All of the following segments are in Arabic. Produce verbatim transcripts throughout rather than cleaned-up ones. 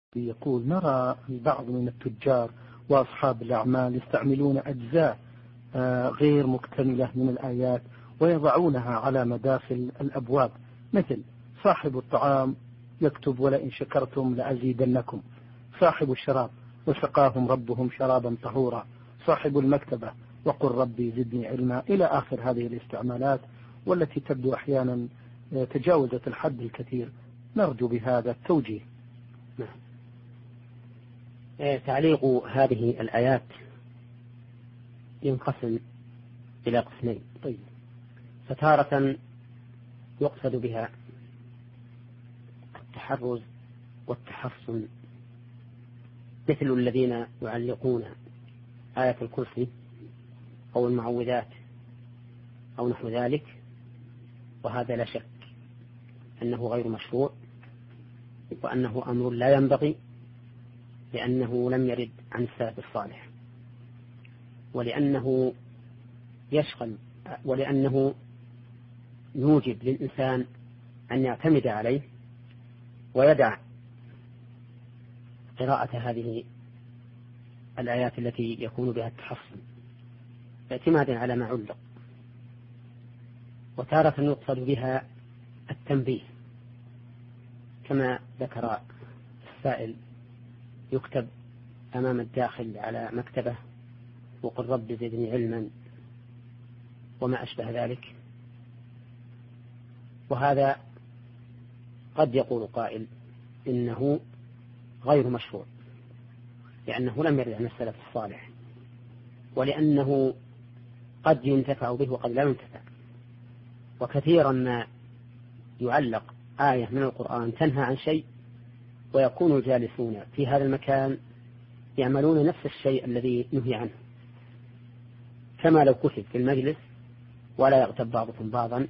يقول: نرى البعض من التجار وأصحاب الأعمال يستعملون أجزاء غير مكتملة من الآيات ويضعونها على مداخل الأبواب، مثل صاحب الطعام يكتب: ولئن شكرتم لأزيدنكم، صاحب الشراب: وسقاهم ربهم شرابا طهورا، صاحب المكتبة: وقل ربي زدني علما، إلى آخر هذه الاستعمالات، والتي تبدو أحيانا تجاوزت الحد الكثير. نرجو بهذا التوجيه. نعم. تعليق هذه الآيات ينقسم إلى قسمين. طيب. فتارة يقصد بها التحرز والتحصن، مثل الذين يعلقون آية الكرسي أو المعوذات أو نحو ذلك، وهذا لا شك أنه غير مشروع، وأنه أمر لا ينبغي، لأنه لم يرد عن السلف الصالح، ولأنه يشغل ولأنه يوجب للإنسان أن يعتمد عليه ويدع قراءة هذه الآيات التي يكون بها التحصن اعتمادا على ما علق. وتارة يقصد بها التنبيه، كما ذكر السائل: يكتب أمام الداخل على مكتبة: وقل رب زدني علما، وما أشبه ذلك. وهذا قد يقول قائل إنه غير مشروع، لأنه لم يرد عن السلف الصالح، ولأنه قد ينتفع به وقد لا ينتفع. وكثيرا ما يعلق آية من القرآن تنهى عن شيء، ويكون الجالسون في هذا المكان يعملون نفس الشيء الذي نهي عنه، كما لو كتب في المجلس: ولا يغتب بعضكم بعضا.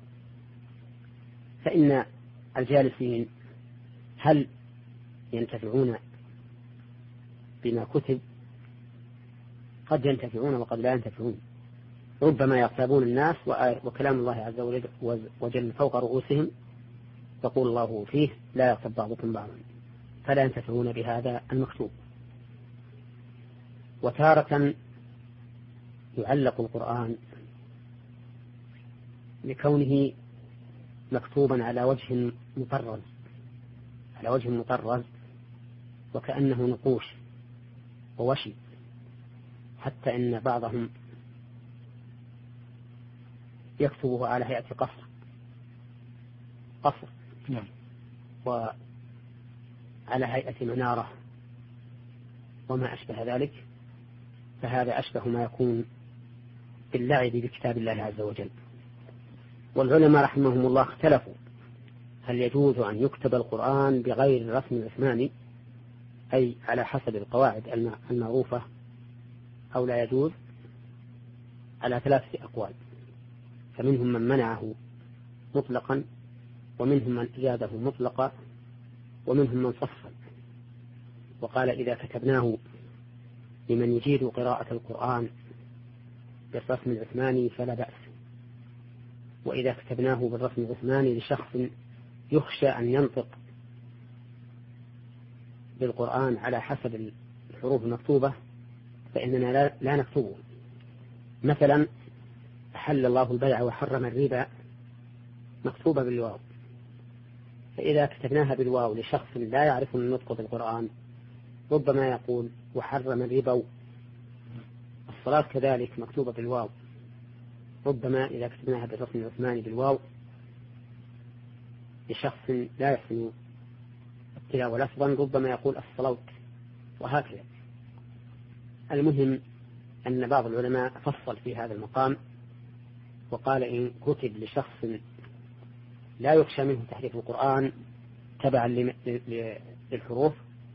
فإن الجالسين هل ينتفعون بما كتب؟ قد ينتفعون وقد لا ينتفعون، ربما يغتابون الناس وكلام الله عز وجل فوق رؤوسهم، يقول الله فيه: لا يغتب بعضكم بعضا، فلا ينتفعون بهذا المكتوب. وتارة يعلق القرآن لكونه مكتوبا على وجه مطرز على وجه مطرز وكأنه نقوش ووشي، حتى إن بعضهم يكتبه على هيئة قصر قصر نعم. وعلى هيئة منارة وما أشبه ذلك. فهذا أشبه ما يكون باللعب بكتاب الله عز وجل. والعلماء رحمهم الله اختلفوا: هل يجوز أن يكتب القرآن بغير الرسم العثماني، أي على حسب القواعد المعروفة، أو لا يجوز؟ على ثلاثة أقوال. فمنهم من منعه مطلقا، ومنهم من أجازه مطلقا، ومنهم من فصل وقال: إذا كتبناه لمن يجيد قراءة القرآن بالرسم العثماني فلا بأس، وإذا كتبناه بالرسم العثماني لشخص يخشى أن ينطق بالقرآن على حسب الحروف المكتوبة فإننا لا, لا نكتبه. مثلا: أحل الله البيع وحرم الربا، مكتوبة بالواو، فإذا كتبناها بالواو لشخص لا يعرف النطق بالقرآن ربما يقول: وحرم الربا. الصلاة كذلك مكتوبة بالواو، ربما إذا كتبناها بالرسم العثماني بالواو لشخص لا يحسن التلاوة لفظا ربما يقول: الصلوت، وهكذا. المهم أن بعض العلماء فصل في هذا المقام وقال: إن كتب لشخص لا يخشى منه تحريف القرآن تبعا للحروف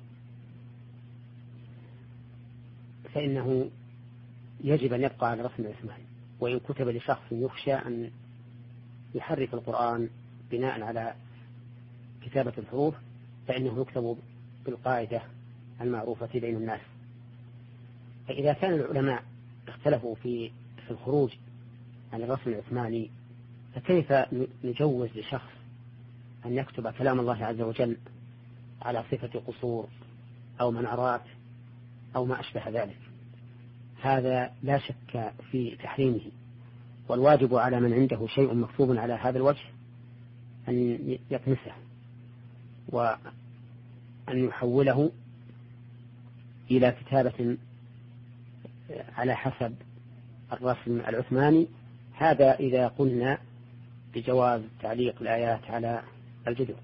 فإنه يجب أن يبقى على رسم العثماني، وإن كتب لشخص يخشى أن يحرف القرآن بناء على كتابة الحروف فإنه يكتب بالقاعدة المعروفة بين الناس. فإذا كان العلماء اختلفوا في في الخروج عن الرسم العثماني، فكيف نجوز لشخص أن يكتب كلام الله عز وجل على صفة قصور أو منارات أو ما أشبه ذلك، هذا لا شك في تحريمه، والواجب على من عنده شيء مكتوب على هذا الوجه أن يكنسه وأن يحوله إلى كتابة على حسب الرسم العثماني، هذا إذا قلنا بجواز تعليق الآيات على الجدر.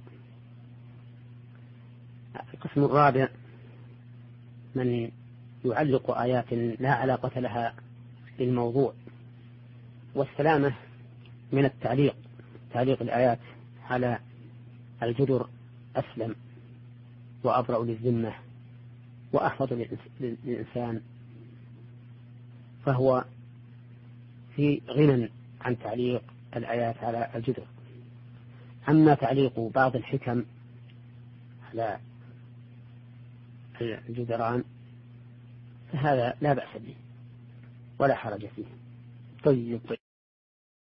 القسم الرابع من يعلق آيات لا علاقة لها بالموضوع، والسلامة من التعليق، تعليق الآيات على الجدر أسلم وأبرأ للذمة وأحفظ للإنسان، فهو في غنى عن تعليق الآيات على الجدر. أما تعليق بعض الحكم على الجدران فهذا لا بأس به ولا حرج فيه. طيب.